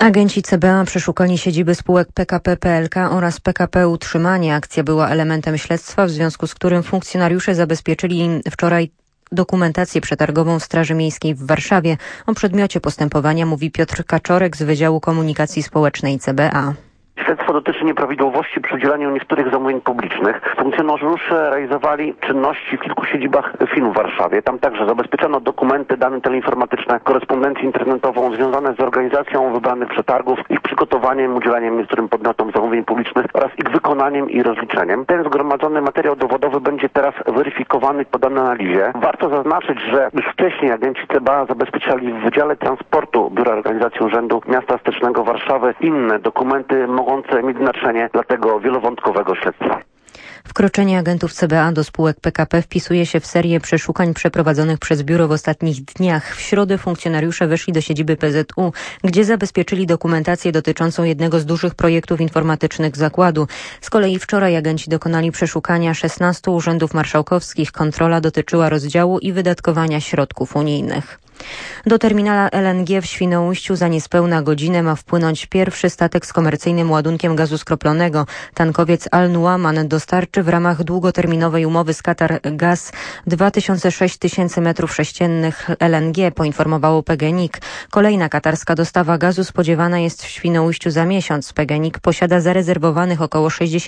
Agenci CBA przeszukali siedziby spółek PKP PLK oraz PKP Utrzymanie. Akcja była elementem śledztwa, w związku z którym funkcjonariusze zabezpieczyli wczoraj dokumentację przetargową Straży Miejskiej w Warszawie. O przedmiocie postępowania mówi Piotr Kaczorek z Wydziału Komunikacji Społecznej CBA. Śledztwo dotyczy nieprawidłowości przy udzielaniu niektórych zamówień publicznych. Funkcjonariusze realizowali czynności w kilku siedzibach firm w Warszawie. Tam także zabezpieczono dokumenty, dane teleinformatyczne, korespondencję internetową związane z organizacją wybranych przetargów, ich przygotowaniem, udzielaniem niektórym podmiotom zamówień publicznych oraz ich wykonaniem i rozliczeniem. Ten zgromadzony materiał dowodowy będzie teraz weryfikowany i podany analizie. Warto zaznaczyć, że już wcześniej agenci CBA zabezpieczali w Wydziale Transportu Biura Organizacji Urzędu Miasta Stołecznego Warszawy inne dokumenty mogące mieć znaczenie dla tego wielowątkowego śledztwa. Wkroczenie agentów CBA do spółek PKP wpisuje się w serię przeszukań przeprowadzonych przez biuro w ostatnich dniach. W środę funkcjonariusze weszli do siedziby PZU, gdzie zabezpieczyli dokumentację dotyczącą jednego z dużych projektów informatycznych zakładu. Z kolei wczoraj agenci dokonali przeszukania 16 urzędów marszałkowskich. Kontrola dotyczyła rozdziału i wydatkowania środków unijnych. Do terminala LNG w Świnoujściu za niespełna godzinę ma wpłynąć pierwszy statek z komercyjnym ładunkiem gazu skroplonego. Tankowiec Al Nuaman dostarczy w ramach długoterminowej umowy z Qatar Gaz 2006 tysięcy metrów sześciennych LNG, poinformowało PGNiG. Kolejna katarska dostawa gazu spodziewana jest w Świnoujściu za miesiąc. PGNiG posiada zarezerwowanych około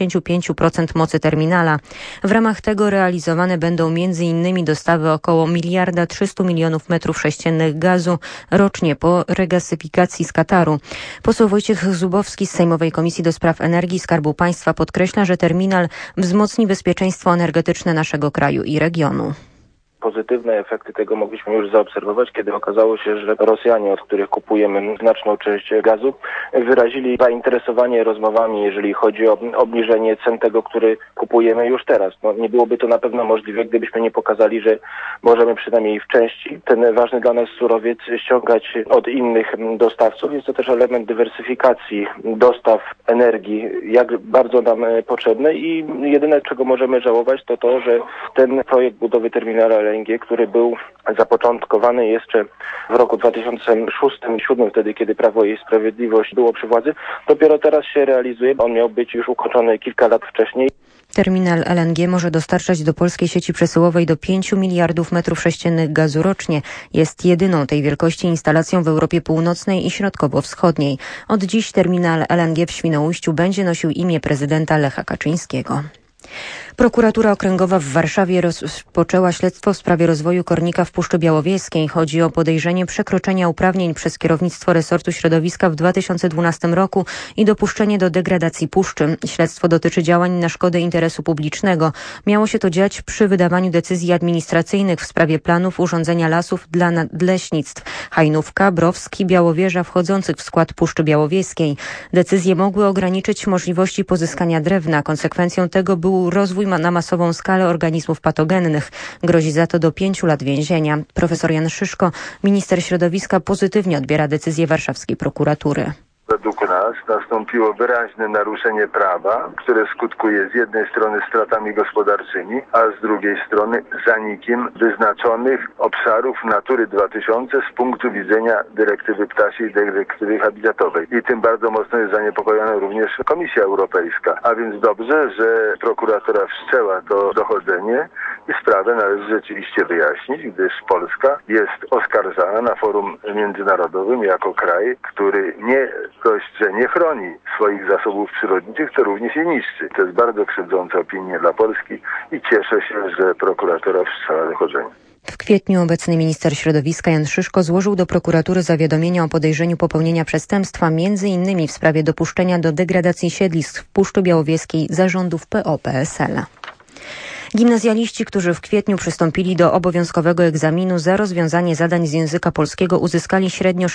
65% mocy terminala. W ramach tego realizowane będą m.in. dostawy około 1,3 miliardów metrów sześciennych gazu rocznie po regazyfikacji z Kataru. Poseł Wojciech Zubowski z Sejmowej Komisji do Spraw Energii i Skarbu Państwa podkreśla, że terminal wzmocni bezpieczeństwo energetyczne naszego kraju i regionu. Pozytywne efekty tego mogliśmy już zaobserwować, kiedy okazało się, że Rosjanie, od których kupujemy znaczną część gazu, wyrazili zainteresowanie rozmowami, jeżeli chodzi o obniżenie cen tego, który kupujemy już teraz. Nie byłoby to na pewno możliwe, gdybyśmy nie pokazali, że możemy przynajmniej w części ten ważny dla nas surowiec ściągać od innych dostawców. Jest to też element dywersyfikacji dostaw energii, jak bardzo nam potrzebny i jedyne, czego możemy żałować, to to, że ten projekt budowy terminala LNG, który był zapoczątkowany jeszcze w roku 2006-2007, wtedy kiedy Prawo i Sprawiedliwość było przy władzy, dopiero teraz się realizuje. On miał być już ukończony kilka lat wcześniej. Terminal LNG może dostarczać do polskiej sieci przesyłowej do 5 miliardów metrów sześciennych gazu rocznie. Jest jedyną tej wielkości instalacją w Europie Północnej i Środkowo-Wschodniej. Od dziś terminal LNG w Świnoujściu będzie nosił imię prezydenta Lecha Kaczyńskiego. Prokuratura Okręgowa w Warszawie rozpoczęła śledztwo w sprawie rozwoju kornika w Puszczy Białowieskiej. Chodzi o podejrzenie przekroczenia uprawnień przez kierownictwo resortu środowiska w 2012 roku i dopuszczenie do degradacji puszczy. Śledztwo dotyczy działań na szkodę interesu publicznego. Miało się to dziać przy wydawaniu decyzji administracyjnych w sprawie planów urządzenia lasów dla nadleśnictw Hajnówka, Browski, Białowieża wchodzących w skład Puszczy Białowieskiej. Decyzje mogły ograniczyć możliwości pozyskania drewna. Konsekwencją tego był rozwój na masową skalę organizmów patogennych. Grozi za to do 5 lat więzienia. Profesor Jan Szyszko, minister środowiska, pozytywnie odbiera decyzję warszawskiej prokuratury. Według nas nastąpiło wyraźne naruszenie prawa, które skutkuje z jednej strony stratami gospodarczymi, a z drugiej strony zanikiem wyznaczonych obszarów Natury 2000 z punktu widzenia dyrektywy ptasiej, dyrektywy habitatowej. I tym bardzo mocno jest zaniepokojona również Komisja Europejska. A więc dobrze, że prokuratura wszczęła to dochodzenie i sprawę należy rzeczywiście wyjaśnić, gdyż Polska jest oskarżana na forum międzynarodowym jako kraj, który nie dość, że nie chroni swoich zasobów przyrodniczych, to również je niszczy. To jest bardzo krzywdząca opinia dla Polski i cieszę się, że prokuratura wszczęła dochodzenie. W kwietniu obecny minister środowiska Jan Szyszko złożył do prokuratury zawiadomienie o podejrzeniu popełnienia przestępstwa, m.in. w sprawie dopuszczenia do degradacji siedlisk w Puszczy Białowieskiej zarządów PO-PSL. Gimnazjaliści, którzy w kwietniu przystąpili do obowiązkowego egzaminu za rozwiązanie zadań z języka polskiego, uzyskali średnio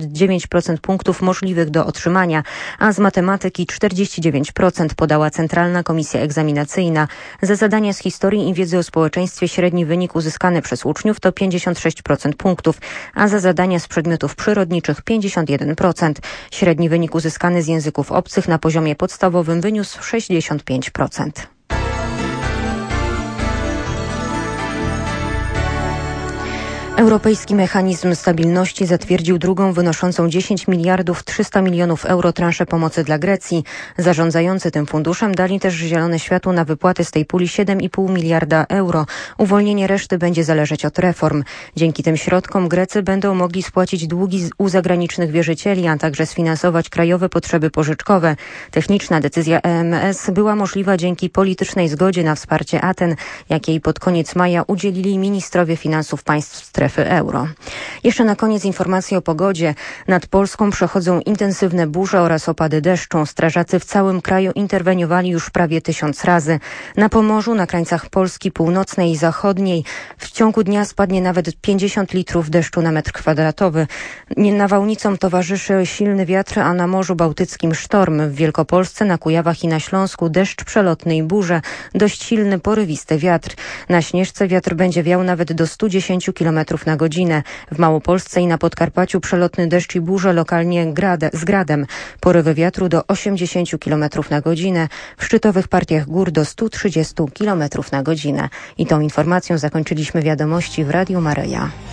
69% punktów możliwych do otrzymania, a z matematyki 49%, podała Centralna Komisja Egzaminacyjna. Za zadania z historii i wiedzy o społeczeństwie średni wynik uzyskany przez uczniów to 56% punktów, a za zadania z przedmiotów przyrodniczych 51%. Średni wynik uzyskany z języków obcych na poziomie podstawowym wyniósł 65%. Europejski Mechanizm Stabilności zatwierdził drugą wynoszącą 10 miliardów 300 milionów euro transzę pomocy dla Grecji. Zarządzający tym funduszem dali też zielone światło na wypłaty z tej puli 7,5 miliarda euro. Uwolnienie reszty będzie zależeć od reform. Dzięki tym środkom Grecy będą mogli spłacić długi u zagranicznych wierzycieli, a także sfinansować krajowe potrzeby pożyczkowe. Techniczna decyzja EMS była możliwa dzięki politycznej zgodzie na wsparcie Aten, jakiej pod koniec maja udzielili ministrowie finansów państw strefy euro. Jeszcze na koniec informacje o pogodzie. Nad Polską przechodzą intensywne burze oraz opady deszczu. Strażacy w całym kraju interweniowali już prawie 1000 razy. Na Pomorzu, na krańcach Polski północnej i zachodniej w ciągu dnia spadnie nawet 50 litrów deszczu na metr kwadratowy. Nawałnicom towarzyszy silny wiatr, a na Morzu Bałtyckim sztorm. W Wielkopolsce, na Kujawach i na Śląsku deszcz przelotny i burze. Dość silny, porywisty wiatr. Na Śnieżce wiatr będzie wiał nawet do 110 km na godzinę. W Małopolsce i na Podkarpaciu przelotny deszcz i burze, lokalnie z gradem. Porywy wiatru do 80 km na godzinę. W szczytowych partiach gór do 130 km na godzinę. I tą informacją zakończyliśmy wiadomości w Radiu Maryja.